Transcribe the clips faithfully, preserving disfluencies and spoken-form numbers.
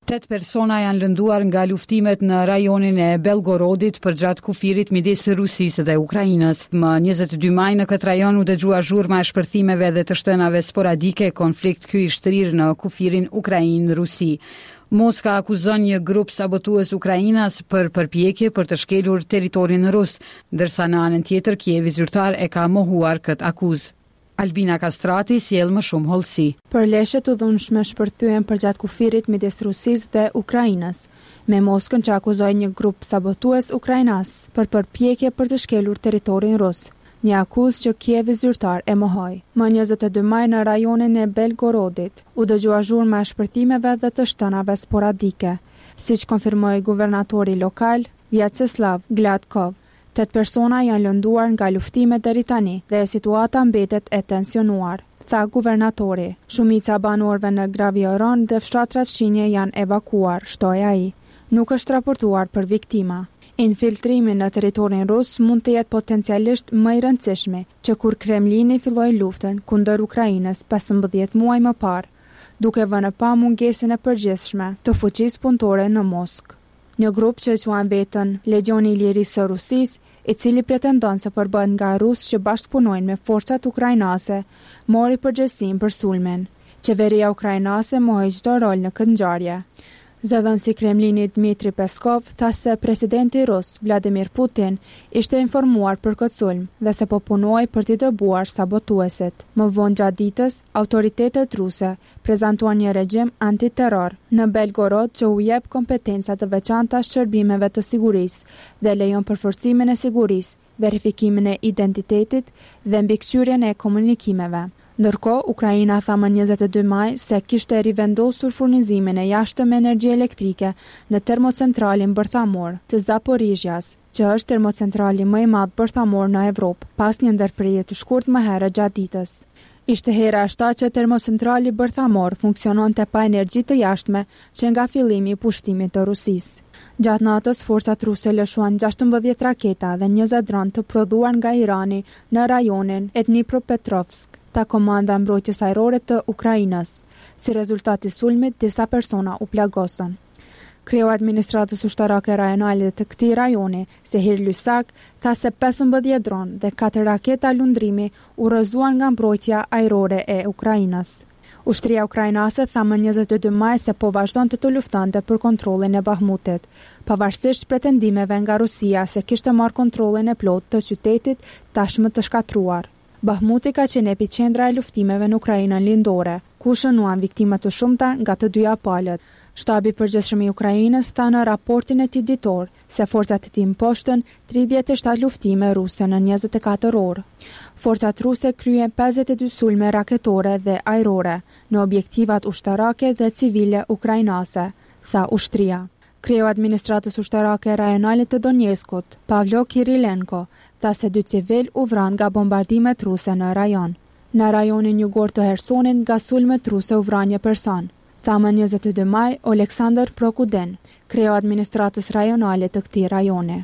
Tet persona janë lënduar nga luftimet në rajonin e Belgorodit përgjatë kufirit midis Rusisë dhe Ukrainës. Më njëzet e dy maj në këtë rajon u dëgjua zhurma e shpërthimeve dhe të shtënave sporadike, konflikt ky i shtrirë në kufirin Ukrainë-Rusi. Moska akuzon një grup sabotues Ukrainas për përpjekje për të shkelur territorin rus, ndërsa në anën tjetër Kievi zyrtar e ka mohuar këtë akuzë. Albina Kastrati sjell më shumë hollësi. Përleshjet u dhunshme shpërthyen përgjatë kufirit midis Rusisë dhe Ukrainës, me Moskën që akuzoi një grup sabotues ukrainas për përpjekje për të shkelur territorin rus, një akuzë që Kievi zyrtar e mohoi. Më njëzet e dy maj në rajonin e Belgorodit u dëgjua zhurma e shpërthimeve dhe të shtënave sporadike, siç konfirmoi guvernatori lokal Vyacheslav Gladkov. Tet persona janë lënduar nga luftimet deri tani dhe situata mbetet e tensionuar, tha guvernatori. Shumica banorëve në Gravioron dhe fshatra fqinje janë evakuar, shtoi ai. Nuk është raportuar për viktima. Infiltrimi në territorin rus mund të jetë potencialisht më i rëndësishmi që kur Kremlini filloi luftën kundër Ukrainës pesëmbëdhjetë muaj më parë, duke vënë pa mungesën e përgjithshme të fuqisë punëtore në Moskë. Një grup që quan veten Legioni i Lirisë së Rusisë, i cili pretendon se përbëhet nga rusë që bashkëpunojnë me forcat ukrainase, mori përgjegjësinë për sulmin. Qeveria ukrainase mohoi çdo rol në këtë ngjarje. Zëdhënësi i Kremlinit Dmitri Peskov tha se presidenti rus Vladimir Putin ishte informuar për këtë sulm dhe se po punoi për t'i dëbuar sabotuesit. Më vonë gjatë ditës, autoritetet ruse prezantuan një regjim antiterror në Belgorod që u jep kompetenca të veçanta shërbimeve të sigurisë dhe lejon përforcimin e sigurisë, verifikimin e identitetit dhe mbikëqyrjen e komunikimeve. Ndërkohë, Ukraina tha më njëzet e dy maj se kishte rivendosur furnizimin e jashtëm energji elektrike në termocentralin bërthamor të Zaporizhjas, që është termocentrali më i madh bërthamor në Evropë, pas një ndërprerje të shkurtë më herët gjatë ditës. Ishte hera e shtatë që termocentrali bërthamor funksiononte pa energji të jashtme që nga fillimi i pushtimit të Rusisë. Gjatë natës, forcat ruse lëshuan gjashtëmbëdhjetë raketa dhe njëzet dronë të prodhuar nga Irani në rajonin e Dnipropetrovsk, ta komanda mbrojtjes ajrore të Ukrainës. Si rezultat i sulmit, disa persona u plagosën. Kreu administratës ushtarake rajonale të këtij rajoni, Sehir Lysak, tha se pesëmbëdhjetë dronë dhe katër raketa lundrimi u rrëzuan nga mbrojtja ajrore e Ukrainës. Ushtria ukrainase tha më njëzet e dy maj se po vazhdon të të luftonte për kontrollin e Bahmutit, pavarësisht pretendimeve nga Rusia se kishte marrë kontrollin e plotë të qytetit tashmë të shkatruar. Bahmuti ka qenë epicendra e luftimeve në Ukrainën lindore, ku shënuan viktima të shumta nga të dyja palët. Shtabi i përgjithshëm i Ukrainës tha në raportin e tij ditor se forcat e tij mposhtën tridhjetë e shtatë luftime ruse në njëzet e katër orë. Forcat ruse kryen pesëdhjetë e dy sulme raketore dhe ajrore në objektivat ushtarake dhe civile ukrainase, tha ushtria. Kreu administratës ushtarake rajonale të Donjeskut, Pavlo Kirilenko, tha se dy civil u vranë nga bombardimet ruse në rajon. Në rajonin jugor të Hersonit nga sulmet ruse u vranë një person. Tha më njëzet e dy maj Oleksandr Prokuden, kreu administratës rajonale të këtij rajoni.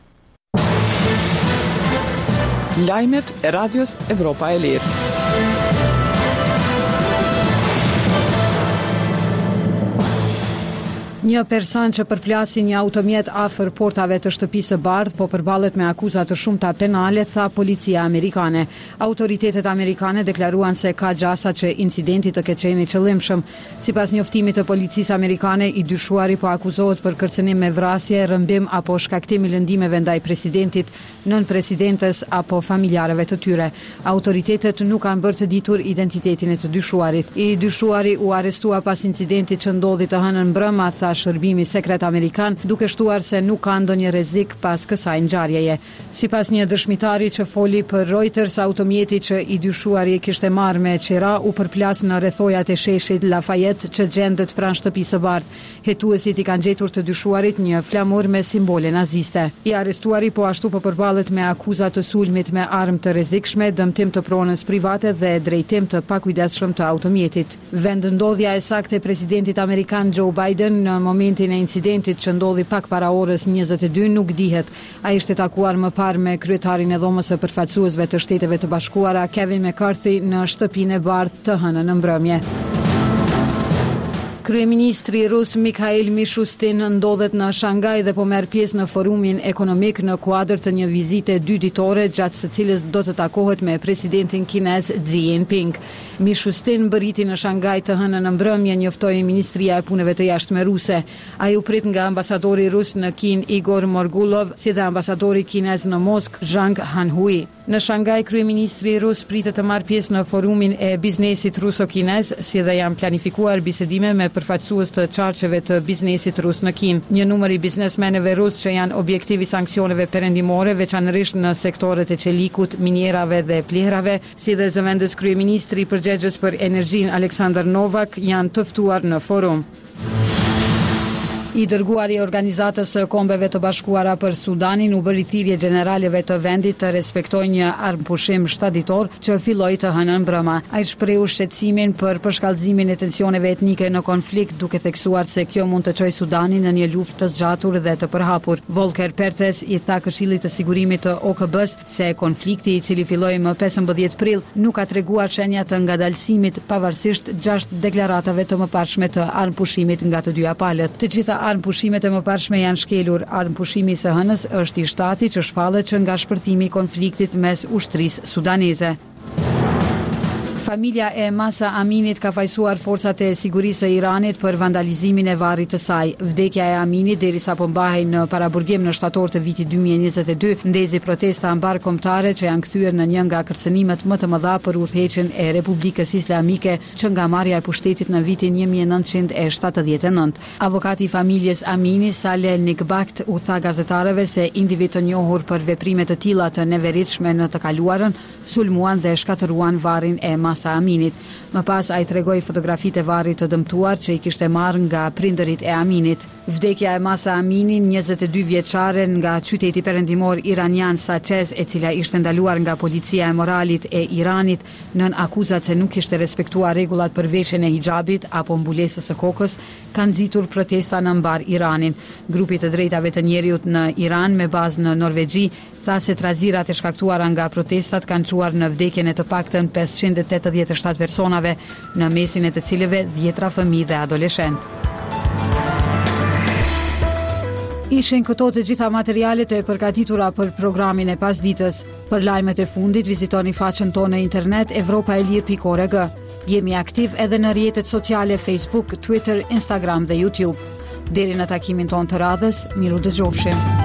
Lajmet e Radios Evropa e Lirë. Një person që përplasi një automjet afër portave të shtëpisë së bardhë po përballet me akuza të shumta penale, tha policia amerikane. Autoritetet amerikane deklaruan se ka gjasa që incidenti të ketë qenë i qëllimshëm. Sipas njoftimit të policisë amerikane, i dyshuari po akuzohet për kërcënim me vrasje, rrëmbim apo shkaktim i lëndimeve ndaj presidentit, nën presidentes apo familjarëve të tyre. Autoritetet nuk kanë bërë të ditur identitetin e të dyshuarit. I dyshuari u arrestua pas incidentit që ndodhi të hënën mbrëmë, tha shërbimi sekret amerikan, duke shtuar se nuk ka ndonjë rrezik pas kësaj ngjarjeje. Sipas një dëshmitari që foli për Reuters, automjeti që i dyshuari kishte marrë me qira u përplas në rrethojat e sheshit Lafayette që gjendet pranë shtëpisë së bardhë. Hetuesit i kanë gjetur të dyshuarit një flamur me simbole naziste. I arrestuari po ashtu po përballet me akuza të sulmit me armë të rrezikshme, dëmtim të pronës private dhe drejtim të pakujdesshëm të automjetit. Vendndodhja e saktë e presidentit amerikan Joe Biden në momentin e incidentit që ndodhi pak para orës njëzet e dy nuk dihet. Ai ishte takuar më parë me kryetarin e dhomës së përfaqësuesve të Shteteve të Bashkuara, Kevin McCarthy, në shtëpinë e bardhë të hënën në mbrëmje. Kryeministri rus Mikhail Mishustin ndodhet në Shangaj dhe po merr pjesë në forumin ekonomik në kuadër të një vizite dy ditore gjatë së cilës do të takohet me presidentin kinez Xi Jinping. Mishustin bëriti në Shangaj të hënën në mbrëmje, njoftoi Ministria e Punëve të Jashtme ruse. Ai u prit nga ambasadori rus në Kin Igor Morgulov, si dhe ambasadori kinez në Moskë Zhang Hanhui. Në Shangaj, kryeministri rus pritet të marrë pjesë në forumin e biznesit ruso-kinez, si dhe janë planifikuar bisedime me përfaqësues të çarqeve të biznesit rus në Kinë. Një numër i biznesmenëve rus që janë objektiv i sanksioneve perëndimore, veçanërisht në sektorët e çelikut, minierave dhe plehrave, si dhe zëvendës kryeministri i përgjegjës për energjinë Aleksandar Novak, janë të ftuar në forum. I dërguari i Organizatës së Kombeve të Bashkuara për Sudanin u bëri thirrje gjeneraleve të vendit të respektojnë një armpushim shtatditor që filloi të hënën mbrëma. Ai shprehu shqetësimin për përshkallëzimin e tensioneve etnike në konflikt, duke theksuar se kjo mund të çojë Sudanin në një luftë të zgjatur dhe të përhapur. Volker Perthes i tha Këshillit të Sigurimit të O K B-s se konflikti, i cili filloi më pesëmbëdhjetë prill, nuk ka treguar shenja të ngadalësimit pavarësisht gjashtë deklaratave të mëparshme të armpushimit nga të dyja palët. Të gjitha armpushimet e mëparshme janë shkelur. Armpushimi i së hënës është i shtati që shpallet që nga shpërthimi i konfliktit mes ushtrisë sudaneze. Familja e Masa Aminit ka fajsuar forcat e sigurisë së Iranit për vandalizimin e varrit të saj. Vdekja e Aminit derisa po mbahej në paraburgim në shtator të vitit dy mijë e njëzet e dy, ndezi protesta mbarkombëtare që janë kthyer në një nga kërcënimet më të mëdha për udhëheqjen e Republikës Islamike që nga marrja e pushtetit në vitin një mijë e nëntëqind e shtatëdhjetë e nëntë. Avokati i familjes Amini, Saleh Nikbakt, u tha gazetarëve se individ të njohur për veprime të tilla të neveritshme në të kaluarën sulmuan dhe shkatëruan varrin e Masa Aminit. Më pas ai tregoi fotografitë e varrit të dëmtuar që i kishte marrë nga prindërit e Aminit. Vdekja e Masa Aminin, njëzet e dy vjeçare nga qyteti perëndimor iranian Sachez, e cila ishte ndaluar nga policia e moralit e Iranit nën akuzat se nuk kishte respektuar rregullat për veshjen e hijabit apo mbulesës së kokës, kanë nxitur protesta në mbar Iranin. Grupi të drejtave të njerëzit në Iran me bazë në Norvegji tha se trazirat e shkaktuara nga protestat kanë çuar në vdekjen e të paktën pesëqind e tetëdhjetë e shtatë personave, në mesin e të cilëve dhjetra fëmijë dhe adoleshentë. Ishin këto të gjitha materialet e përgatitura për programin e pasditës. Për lajmet e fundit vizitoni faqen tonë në internet evropa e lir pikë org. Jemi aktiv edhe në rrjetet sociale Facebook, Twitter, Instagram dhe YouTube. Deri në takimin tonë të radhës, miru dëgjofshim.